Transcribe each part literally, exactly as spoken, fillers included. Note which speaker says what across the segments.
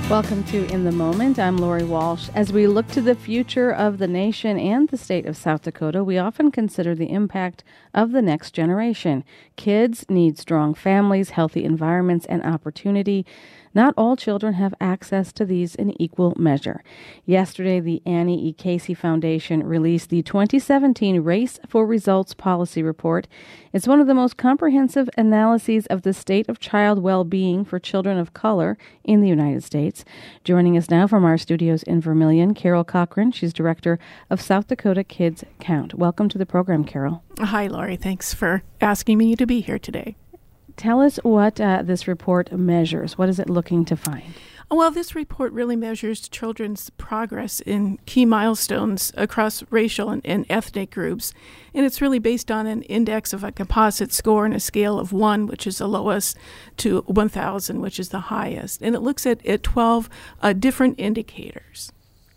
Speaker 1: Welcome to In the Moment. I'm Lori Walsh. As we look to the future of the nation and the state of South Dakota, we often consider the impact of the next generation. Kids need strong families, healthy environments, and opportunity. Not all children have access to these in equal measure. Yesterday, the Annie E. Casey Foundation released the twenty seventeen Race for Results Policy Report. It's one of the most comprehensive analyses of the state of child well-being for children of color in the United States. Joining us now from our studios in Vermilion, Carol Cochran. She's director of South Dakota Kids Count. Welcome to the program, Carol.
Speaker 2: Hi, Lori. Thanks for asking me to be here today.
Speaker 1: Tell us what uh, this report measures. What is it looking to find?
Speaker 2: Well, this report really measures children's progress in key milestones across racial and, and ethnic groups. And it's really based on an index of a composite score and a scale of one, which is the lowest, to one thousand, which is the highest. And it looks at, at twelve uh, different indicators.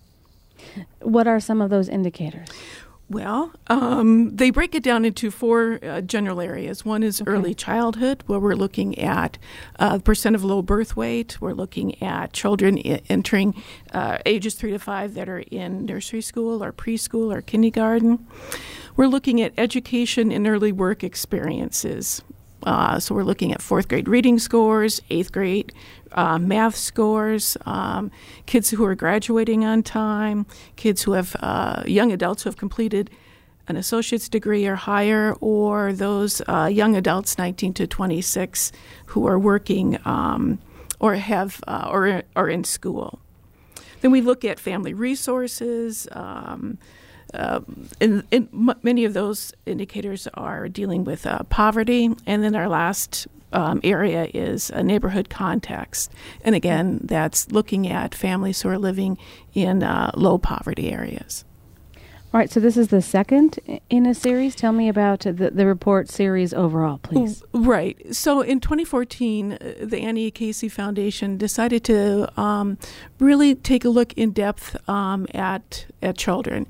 Speaker 1: What are some of those indicators?
Speaker 2: Well, um, they break it down into four uh, general areas. One is
Speaker 1: Okay.
Speaker 2: early childhood, where we're looking at uh, percent of low birth weight. We're looking at children I- entering uh, ages three to five that are in nursery school or preschool or kindergarten. We're looking at education and early work experiences. Uh, so we're looking at fourth grade reading scores, eighth grade uh, math scores, um, kids who are graduating on time, kids who have, uh, young adults who have completed an associate's degree or higher, or those uh, young adults nineteen to twenty-six who are working um, or have uh, or are in school. Then we look at family resources. Um, Uh, and, and m- many of those indicators are dealing with uh, poverty. And then our last um, area is a neighborhood context. And again, that's looking at families who are living in uh, low poverty areas.
Speaker 1: All right, so this is the second in a series. Tell me about the, the report series overall, please.
Speaker 2: Right. So in twenty fourteen, uh, the Annie E. Casey Foundation decided to um, really take a look in depth um, at at children.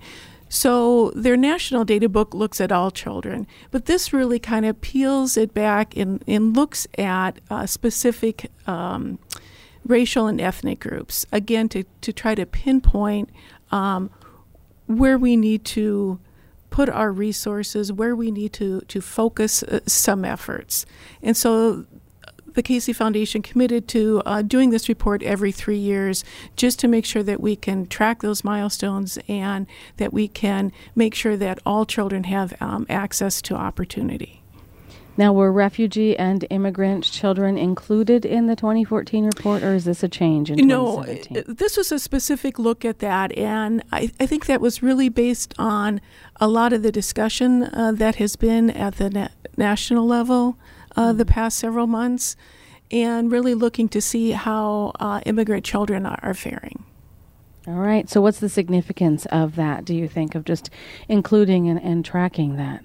Speaker 2: So their national data book looks at all children, but this really kind of peels it back and, and looks at uh, specific um, racial and ethnic groups, again, to, to try to pinpoint um, where we need to put our resources, where we need to, to focus uh, some efforts. And so the Casey Foundation committed to uh, doing this report every three years just to make sure that we can track those milestones and that we can make sure that all children have um, access to opportunity.
Speaker 1: Now, were refugee and immigrant children included in the twenty fourteen report, or is this a change in
Speaker 2: No,
Speaker 1: twenty seventeen?
Speaker 2: this was a specific look at that, and I, I think that was really based on a lot of the discussion uh, that has been at the na- national level uh, the past several months, and really looking to see how uh, immigrant children are, are faring.
Speaker 1: All right, so what's the significance of that, do you think, of just including and, and tracking that?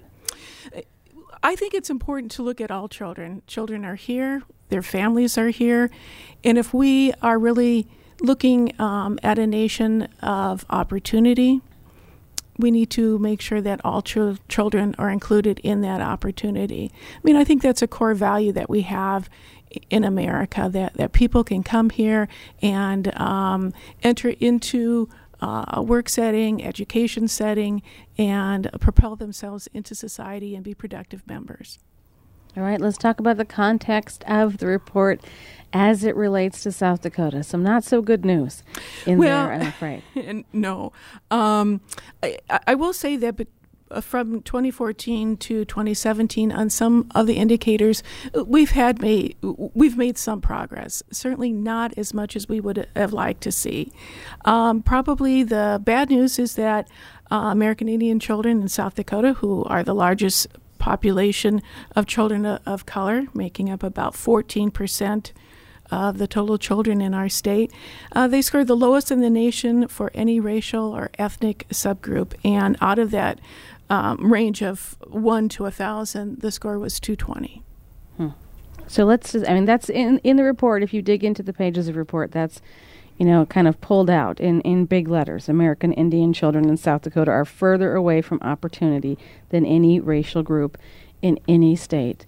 Speaker 2: I think it's important to look at all children. Children are here, their families are here, and if we are really looking um, at a nation of opportunity, we need to make sure that all ch- children are included in that opportunity. I mean, I think that's a core value that we have in America, that, that people can come here and um, enter into uh, a work setting, education setting, and propel themselves into society and be productive members.
Speaker 1: All right, let's talk about the context of the report as it relates to South Dakota. Some not so good news in
Speaker 2: well,
Speaker 1: there, I'm afraid.
Speaker 2: No. Um, I, I will say that but, uh, from twenty fourteen to twenty seventeen, on some of the indicators, we've had made we've made some progress. Certainly not as much as we would have liked to see. Um, probably the bad news is that uh, American Indian children in South Dakota, who are the largest population of children of color, making up about fourteen percent of the total children in our state. Uh, they scored the lowest in the nation for any racial or ethnic subgroup, and out of that um, range of one to a thousand, the score was two twenty.
Speaker 1: Hmm. So let's just, I mean, that's in, in the report. If you dig into the pages of the report, that's, you know, kind of pulled out in, in big letters. American Indian children in South Dakota are further away from opportunity than any racial group in any state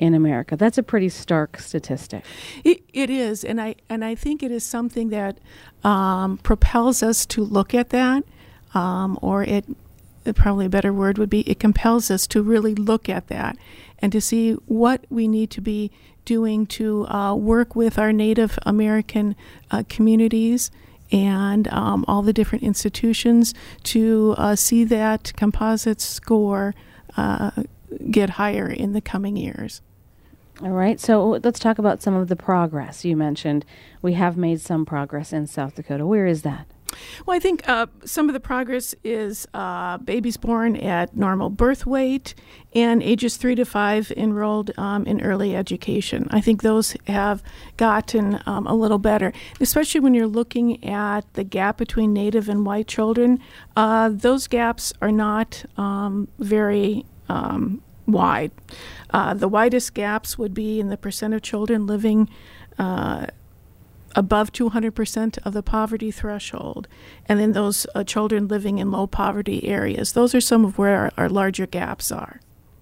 Speaker 1: in America. That's a pretty stark statistic.
Speaker 2: It, it is, and I and I think it is something that um, propels us to look at that, um, or it probably a better word would be it compels us to really look at that and to see what we need to be doing to uh, work with our Native American uh, communities and um, all the different institutions to uh, see that composite score uh, get higher in the coming years.
Speaker 1: All right, so let's talk about some of the progress. You mentioned we have made some progress in South Dakota. Where is that?
Speaker 2: Well, I think uh, some of the progress is uh, babies born at normal birth weight and ages three to five enrolled um, in early education. I think those have gotten um, a little better, especially when you're looking at the gap between Native and white children. Uh, those gaps are not um, very um, wide. Uh, the widest gaps would be in the percent of children living uh, above two hundred percent of the poverty threshold, and then those uh, children living in low poverty areas. Those are some of where our, our larger gaps are.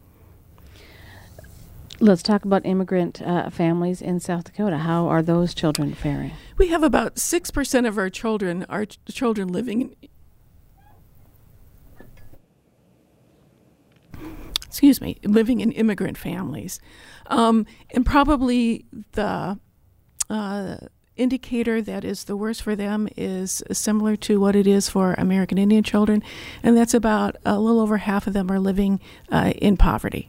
Speaker 1: Let's talk about immigrant uh, families in South Dakota. How are those children faring?
Speaker 2: We have about six percent of our children are ch- children living in excuse me, living in immigrant families. Um, and probably the uh, indicator that is the worst for them is similar to what it is for American Indian children, and that's about a little over half of them are living uh, in poverty.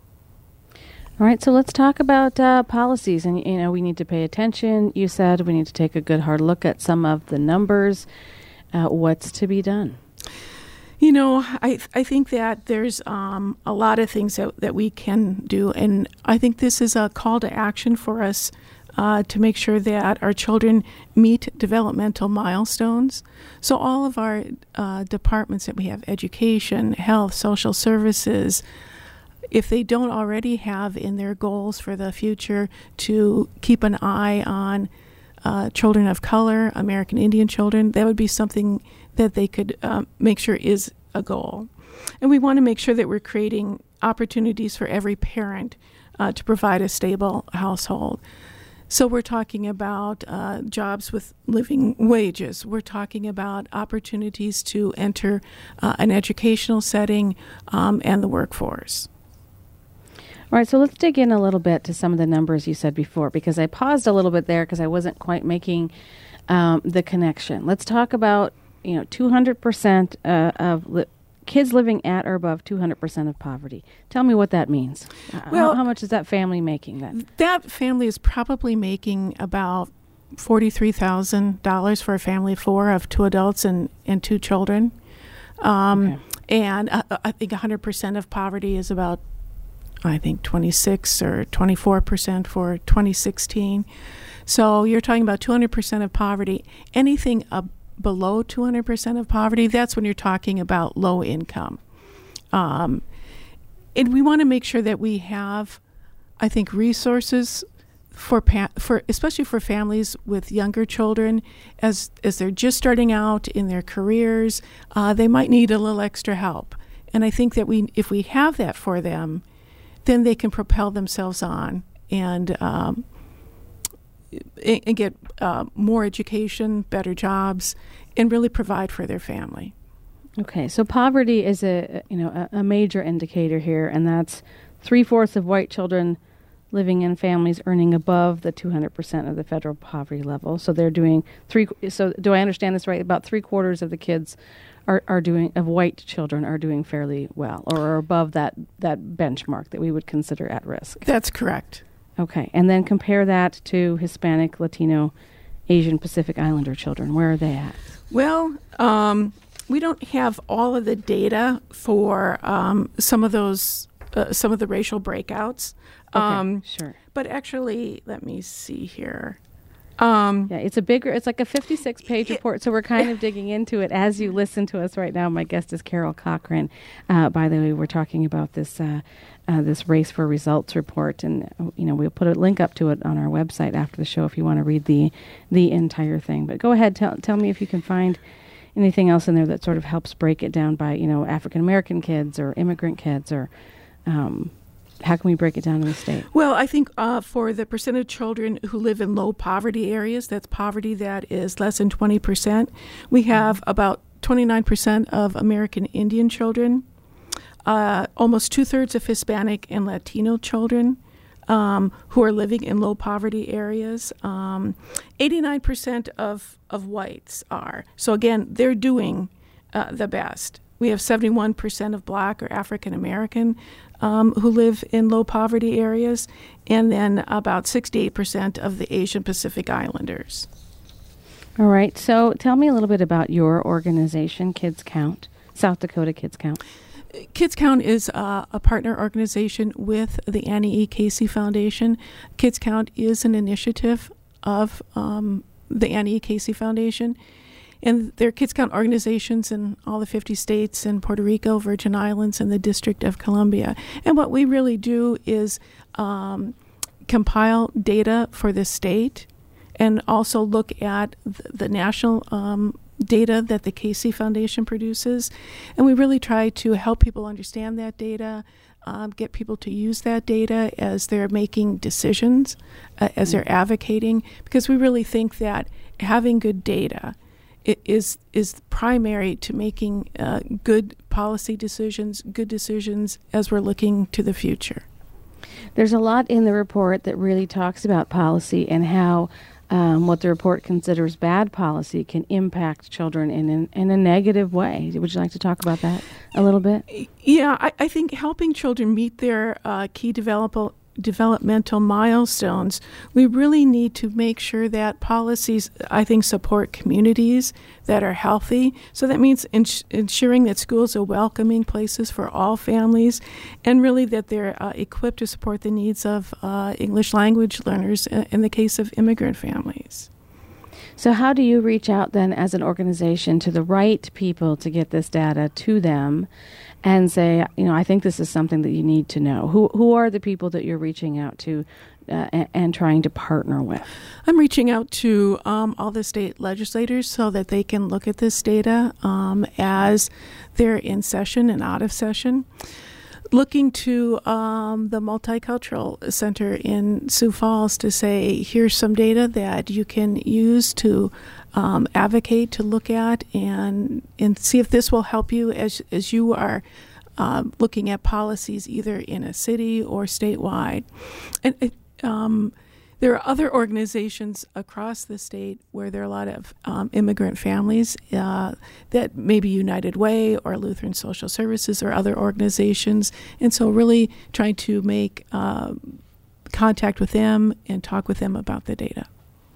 Speaker 1: All right, so let's talk about uh, policies. And, you know, we need to pay attention. You said we need to take a good hard look at some of the numbers. Uh, what's to be done?
Speaker 2: You know, I I think that there's um, a lot of things that, that we can do, and I think this is a call to action for us uh, to make sure that our children meet developmental milestones. So all of our uh, departments that we have, education, health, social services, if they don't already have in their goals for the future to keep an eye on uh, children of color, American Indian children, that would be something that they could um, make sure is a goal. And we want to make sure that we're creating opportunities for every parent uh, to provide a stable household. So we're talking about uh, jobs with living wages. We're talking about opportunities to enter uh, an educational setting um, and the workforce.
Speaker 1: All right, so let's dig in a little bit to some of the numbers you said before, because I paused a little bit there because I wasn't quite making um, the connection. Let's talk about, you know, two hundred percent uh, of li- kids living at or above two hundred percent of poverty. Tell me what that means. Well, how, how much is that family making then?
Speaker 2: That family is probably making about forty-three thousand dollars for a family of four, of two adults and, and two children. Um, okay. And uh, I think one hundred percent of poverty is about, I think, twenty-six or twenty-four percent for twenty sixteen. So you're talking about two hundred percent of poverty. Anything ab- below two hundred percent of poverty, that's when you're talking about low income. Um, and we want to make sure that we have, I think, resources for pa- for especially for families with younger children as as they're just starting out in their careers. Uh, they might need a little extra help. And I think that we, if we have that for them, then they can propel themselves on and um, and get uh, more education, better jobs, and really provide for their family.
Speaker 1: Okay, so poverty is a you know a, a major indicator here, and that's three fourths of white children living in families earning above the two hundred percent of the federal poverty level. So they're doing three. So do I understand this right? About three quarters of the kids are, are doing of white children are doing fairly well, or are above that that benchmark that we would consider at risk.
Speaker 2: That's correct.
Speaker 1: Okay, and then compare that to Hispanic, Latino, Asian, Pacific Islander children. Where are they at?
Speaker 2: Well, um, we don't have all of the data for um, some of those, uh, some of the racial breakouts.
Speaker 1: Okay,
Speaker 2: um,
Speaker 1: sure.
Speaker 2: But actually, let me see here. Um,
Speaker 1: yeah, it's a bigger, it's like a fifty-six page report, so we're kind of digging into it as you listen to us right now. My guest is Carol Cochran. Uh, by the way, we're talking about this uh, uh, this Race for Results report, and you know we'll put a link up to it on our website after the show if you want to read the the entire thing. But go ahead, tell tell me if you can find anything else in there that sort of helps break it down by you know African American kids or immigrant kids or um, How can we break it down in the state?
Speaker 2: Well, I think uh, for the percent of children who live in low poverty areas, that's poverty that is less than twenty percent, we have about twenty-nine percent of American Indian children, uh, almost two-thirds of Hispanic and Latino children um, who are living in low poverty areas. Um, eighty-nine percent of, of whites are. So again, they're doing uh, the best. We have seventy-one percent of Black or African American um, who live in low poverty areas, and then about sixty-eight percent of the Asian Pacific Islanders.
Speaker 1: All right. So tell me a little bit about your organization, Kids Count, South Dakota Kids Count.
Speaker 2: Kids Count is uh, a partner organization with the Annie E. Casey Foundation. Kids Count is an initiative of um, the Annie E. Casey Foundation. And there are Kids Count organizations in all the fifty states and Puerto Rico, Virgin Islands, and the District of Columbia. And what we really do is um, compile data for the state and also look at the, the national um, data that the Casey Foundation produces. And we really try to help people understand that data, um, get people to use that data as they're making decisions, uh, as they're advocating, because we really think that having good data It is is primary to making uh, good policy decisions, good decisions as we're looking to the future.
Speaker 1: There's a lot in the report that really talks about policy and how um, what the report considers bad policy can impact children in, in, in a negative way. Would you like to talk about that a little bit?
Speaker 2: Yeah, I, I think helping children meet their uh, key develop- developmental milestones, we really need to make sure that policies, I think, support communities that are healthy. So that means ins- ensuring that schools are welcoming places for all families, and really that they're uh, equipped to support the needs of uh, English language learners in, in the case of immigrant families.
Speaker 1: So how do you reach out then as an organization to the right people to get this data to them and say, you know, I think this is something that you need to know? Who who are the people that you're reaching out to uh, and, and trying to partner with?
Speaker 2: I'm reaching out to um, all the state legislators so that they can look at this data um, as they're in session and out of session. Looking to um, the Multicultural Center in Sioux Falls to say, here's some data that you can use to um, advocate, to look at, and and see if this will help you as as you are uh, looking at policies either in a city or statewide. And it, um, there are other organizations across the state where there are a lot of um, immigrant families uh, that maybe United Way or Lutheran Social Services or other organizations. And so really trying to make uh, contact with them and talk with them about the data.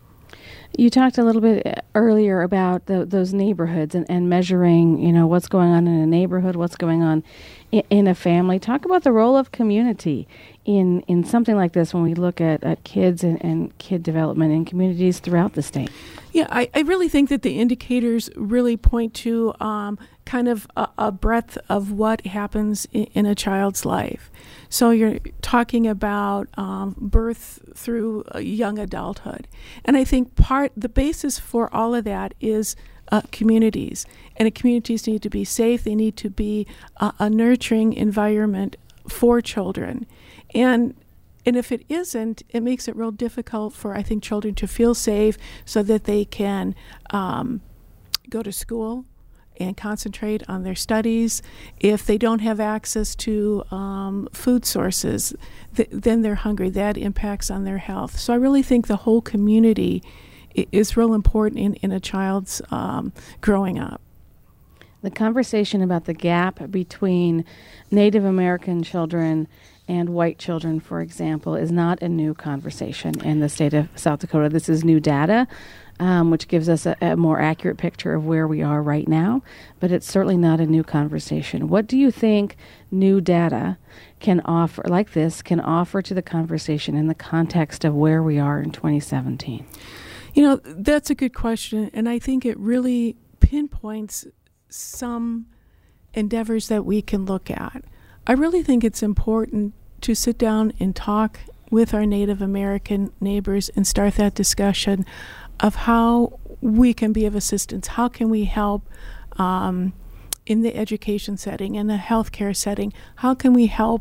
Speaker 1: You talked a little bit earlier about the, those neighborhoods and, and measuring, you know, what's going on in a neighborhood, what's going on in, in a family. Talk about the role of community in, in something like this when we look at, at kids and, and kid development in communities throughout the state.
Speaker 2: Yeah, I, I really think that the indicators really point to um, kind of a, a breadth of what happens in, in a child's life. So you're talking about um, birth through young adulthood. And I think part, the basis for all of that is uh, communities. And communities need to be safe. They need to be uh, a nurturing environment for children. And And if it isn't, it makes it real difficult for, I think, children to feel safe so that they can um, go to school and concentrate on their studies. If they don't have access to um, food sources, th- then they're hungry. That impacts on their health. So I really think the whole community i- is real important in, in a child's um, growing up.
Speaker 1: The conversation about the gap between Native American children and white children, for example, is not a new conversation in the state of South Dakota. This is new data, um, which gives us a, a more accurate picture of where we are right now, but it's certainly not a new conversation. What do you think new data can offer, like this, can offer to the conversation in the context of where we are in twenty seventeen?
Speaker 2: You know, that's a good question, and I think it really pinpoints some endeavors that we can look at. I really think it's important to sit down and talk with our Native American neighbors and start that discussion of how we can be of assistance. How can we help um, in the education setting, in the healthcare setting? How can we help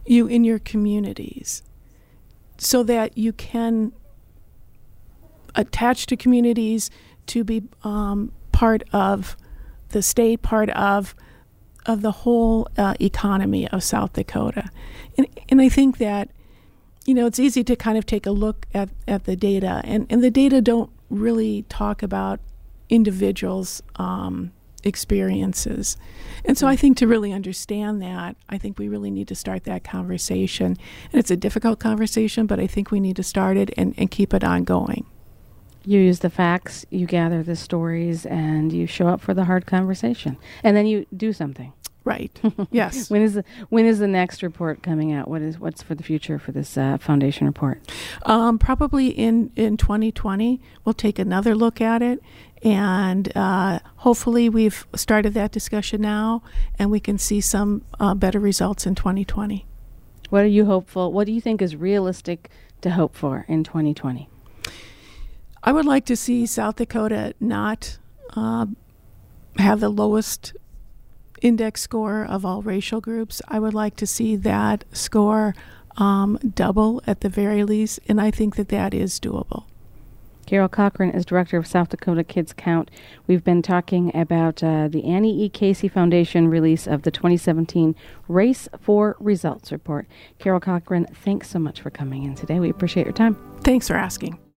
Speaker 2: you in your communities so that you can attach to communities to be um, part of the state, part of of the whole uh, economy of South Dakota. And, and I think that, you know, it's easy to kind of take a look at, at the data, and, and the data don't really talk about individuals' um, experiences. And so I think to really understand that, I think we really need to start that conversation. And it's a difficult conversation, but I think we need to start it and, and keep it ongoing.
Speaker 1: You use the facts, you gather the stories, and you show up for the hard conversation. And then you do something.
Speaker 2: Right. Yes.
Speaker 1: When is the when is the next report coming out? What is what's for the future for this uh, foundation report?
Speaker 2: Um, probably in, in twenty twenty, we'll take another look at it, and uh, hopefully we've started that discussion now, and we can see some uh, better results in twenty twenty.
Speaker 1: What are you hopeful? What do you think is realistic to hope for in twenty twenty?
Speaker 2: I would like to see South Dakota not uh, have the lowest index score of all racial groups. I would like to see that score um, double at the very least, and I think that that is doable.
Speaker 1: Carol Cochran is director of South Dakota Kids Count. We've been talking about uh, the Annie E. Casey Foundation release of the twenty seventeen Race for Results report. Carol Cochran, thanks so much for coming in today. We appreciate your time.
Speaker 2: Thanks for asking.